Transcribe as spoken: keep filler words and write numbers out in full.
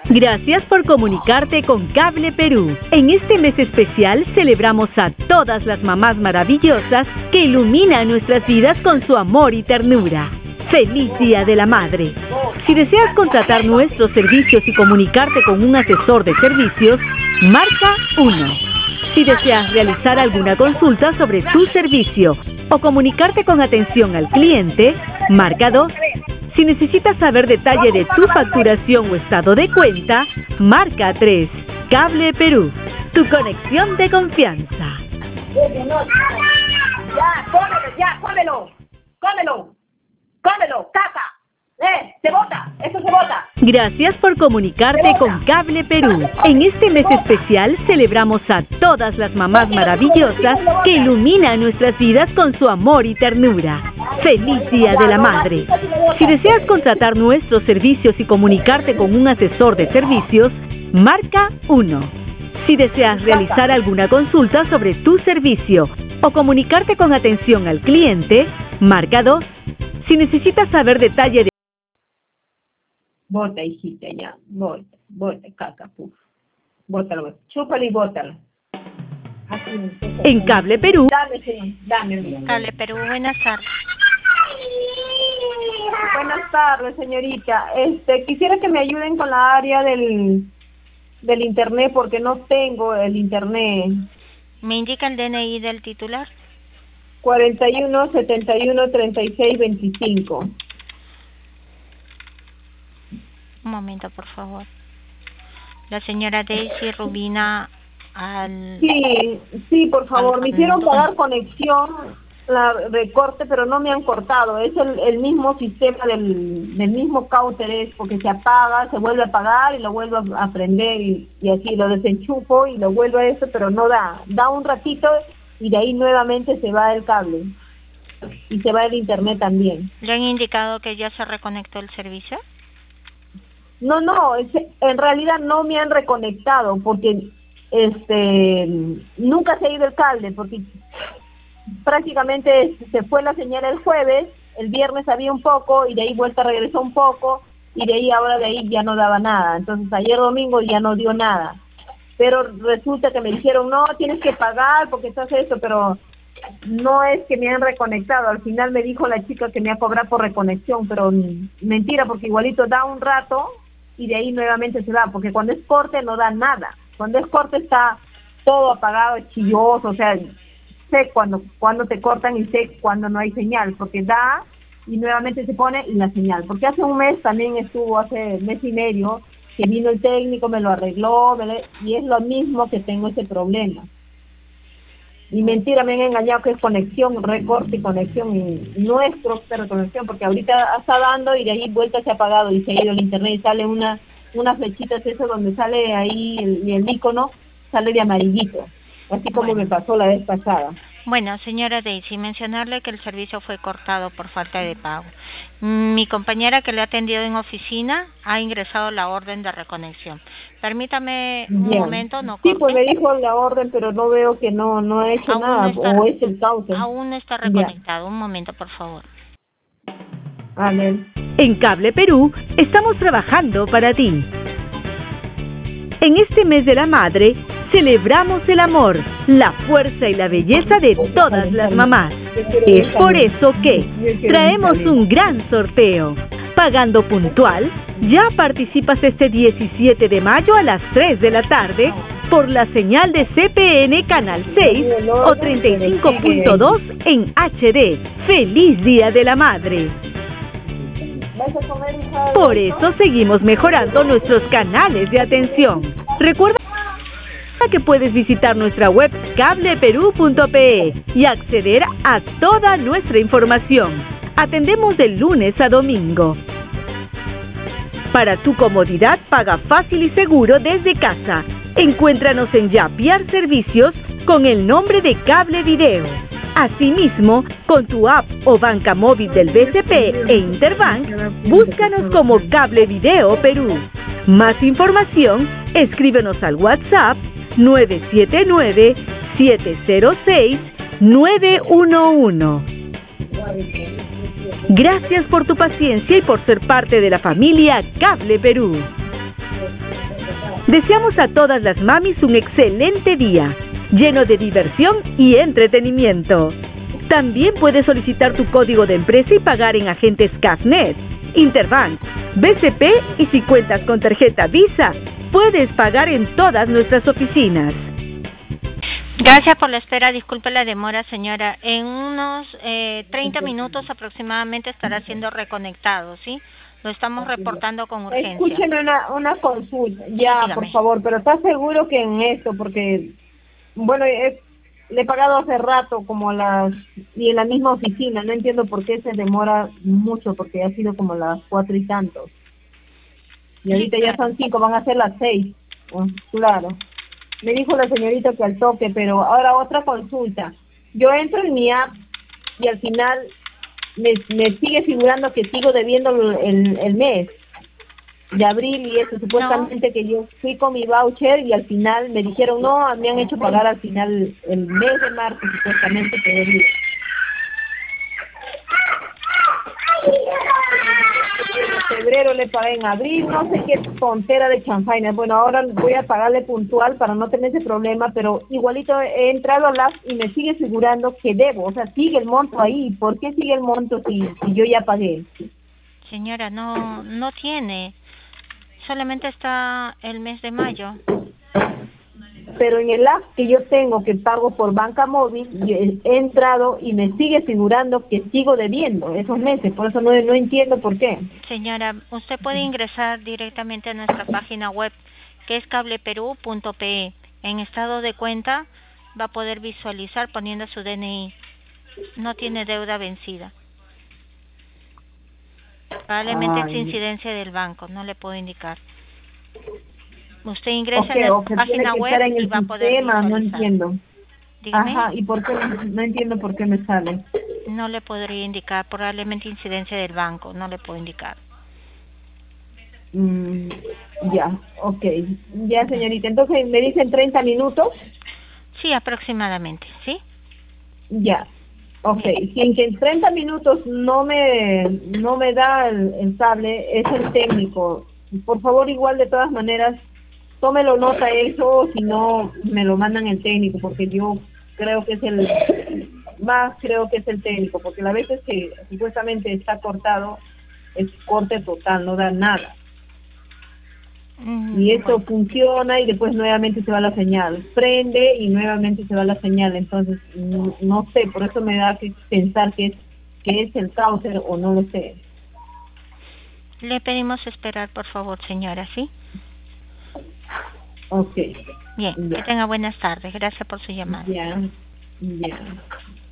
Gracias por comunicarte con Cable Perú. En este mes especial celebramos a todas las mamás maravillosas que iluminan nuestras vidas con su amor y ternura. ¡Feliz Día de la Madre! Si deseas contratar nuestros servicios y comunicarte con un asesor de servicios, marca uno. Si deseas realizar alguna consulta sobre tu servicio o comunicarte con atención al cliente, marca dos. Si necesitas saber detalle de tu facturación o estado de cuenta, marca tres. Cable Perú, tu conexión de confianza. Ya, cómelo, ya, cómelo, cómelo, cómelo, caca, eh, se bota, eso se bota. Gracias por comunicarte con Cable Perú. En este mes especial celebramos a todas las mamás maravillosas que iluminan nuestras vidas con su amor y ternura. ¡Feliz Día de la Madre! Si deseas contratar nuestros servicios y comunicarte con un asesor de servicios, marca uno. Si deseas realizar alguna consulta sobre tu servicio o comunicarte con atención al cliente, marca dos. Si necesitas saber detalle de... Bota, hijita, ya, bota, bota, caca, puf. Bótalo, chúpalo y bótalo. En Cable Perú... Dame, señor, dame. Cable Perú, buenas tardes. Buenas tardes, señorita. Este, quisiera que me ayuden con la área del, del internet porque no tengo el internet. ¿Me indica el D N I del titular? cuarenta y uno, setenta y uno, treinta y seis, veinticinco. Un momento, por favor. La señora Daisy Rubina al... Sí, sí, por favor. Me hicieron pagar conexión, la recorte, pero no me han cortado. Es el, el mismo sistema del, del mismo cauter, es porque se apaga, se vuelve a apagar y lo vuelvo a prender y, y así lo desenchufo y lo vuelvo a eso, pero no da. Da un ratito y de ahí nuevamente se va el cable y se va el internet también. ¿Le han indicado que ya se reconectó el servicio? No, no, es, en realidad no me han reconectado porque este nunca se ha ido el cable porque prácticamente se fue la señal el jueves, el viernes había un poco y de ahí vuelta regresó un poco y de ahí ahora de ahí ya no daba nada. Entonces ayer domingo ya no dio nada. Pero resulta que me dijeron, no, tienes que pagar porque estás esto, pero no es que me han reconectado. Al final me dijo la chica que me va a cobrar por reconexión, pero mentira, porque igualito da un rato y de ahí nuevamente se va, porque cuando es corte no da nada. Cuando es corte está todo apagado, chilloso, o sea, sé cuando, cuando te cortan y sé cuando no hay señal, porque da y nuevamente se pone la señal. Porque hace un mes también estuvo, hace mes y medio, que vino el técnico, me lo arregló, me, y es lo mismo que tengo ese problema. Y mentira, me han engañado que es conexión, recorte y conexión, y no es de reconexión, porque ahorita está dando y de ahí vuelta se ha apagado y se ha ido el internet y sale una, unas flechitas eso donde sale ahí el, el icono, sale de amarillito, así como bueno. me pasó la vez pasada. Bueno, señora Daisy, mencionarle que el servicio fue cortado por falta de pago. Mi compañera que le ha atendido en oficina ha ingresado la orden de reconexión. Permítame un Bien. momento, no corte. Sí, pues me dijo la orden, pero no veo que no no ha hecho Aún nada, está, o es el cauce. Aún no está reconectado. Ya. Un momento, por favor. A ver. En Cable Perú estamos trabajando para ti. En este mes de la madre, celebramos el amor, la fuerza y la belleza de todas las mamás. Es por eso que traemos un gran sorteo. Pagando puntual, ya participas este diecisiete de mayo a las tres de la tarde por la señal de C P N Canal seis o treinta y cinco punto dos en H D. ¡Feliz Día de la Madre! Por eso seguimos mejorando nuestros canales de atención. Recuerda que puedes visitar nuestra web cable perú punto pe y acceder a toda nuestra información. Atendemos de lunes a domingo. Para tu comodidad, paga fácil y seguro desde casa. Encuéntranos en Yapiar Servicios con el nombre de Cable Video. Asimismo, con tu app o banca móvil del B C P e Interbank, búscanos como Cable Video Perú. Más información, escríbenos al WhatsApp nueve siete nueve, siete cero seis, nueve uno uno. Gracias por tu paciencia y por ser parte de la familia Cable Perú. Deseamos a todas las mamis un excelente día, lleno de diversión y entretenimiento. También puedes solicitar tu código de empresa y pagar en agentes Cafnet, Interbank, B C P, y si cuentas con tarjeta Visa, puedes pagar en todas nuestras oficinas. Gracias por la espera, disculpe la demora, señora. En unos eh, treinta minutos aproximadamente estará siendo reconectado, ¿sí? Lo estamos reportando con urgencia. Escúcheme una, una consulta, ya, Dígame. por favor, pero ¿estás seguro que en esto? Porque, bueno, he, le he pagado hace rato, como las, y en la misma oficina, no entiendo por qué se demora mucho, porque ha sido como las cuatro y tantos. Y ahorita ya son cinco, van a ser las seis. Oh, claro. Me dijo la señorita que al toque, pero ahora otra consulta. Yo entro en mi app y al final me, me sigue figurando que sigo debiendo el, el mes de abril y eso, supuestamente no. Que yo fui con mi voucher y al final me dijeron, no, me han hecho pagar al final el mes de marzo, supuestamente que debía. En febrero le pagué, en abril, no sé qué tontera de chanfaina. Bueno, ahora voy a pagarle puntual para no tener ese problema, pero igualito he entrado a la y me sigue figurando que debo, o sea, sigue el monto ahí. ¿Por qué sigue el monto si, si yo ya pagué? Señora, no, no tiene, solamente está el mes de mayo. Pero en el app que yo tengo, que pago por banca móvil, he entrado y me sigue figurando que sigo debiendo esos meses, por eso no, no entiendo por qué. Señora, usted puede ingresar directamente a nuestra página web, que es cableperú punto pe. En estado de cuenta va a poder visualizar poniendo su D N I. No tiene deuda vencida. Probablemente Ay. es incidencia del banco, no le puedo indicar. Usted ingresa okay, en la okay, página web en el y va a poder sistema, visualizar. No entiendo. Dígame. Ajá, ¿y por qué? No entiendo por qué me sale. No le podría indicar, probablemente incidencia del banco, no le puedo indicar. Mm, ya, okay. Ya, señorita, entonces me dicen treinta minutos. Sí, aproximadamente, ¿sí? Ya, okay. Si en que en treinta minutos no me no me da el, el cable, es el técnico. Por favor, igual de todas maneras, tómelo nota eso, si no me lo mandan el técnico, porque yo creo que es el más creo que es el técnico, porque las veces que supuestamente está cortado es corte total, no da nada. Mm, y eso bueno. funciona y después nuevamente se va la señal, prende y nuevamente se va la señal, entonces no, no sé, por eso me da que pensar que es que es el router o no lo sé. Le pedimos esperar, por favor, señora, ¿sí? Ok. Bien, ya. Que tenga buenas tardes. Gracias por su llamada. Ya, ya.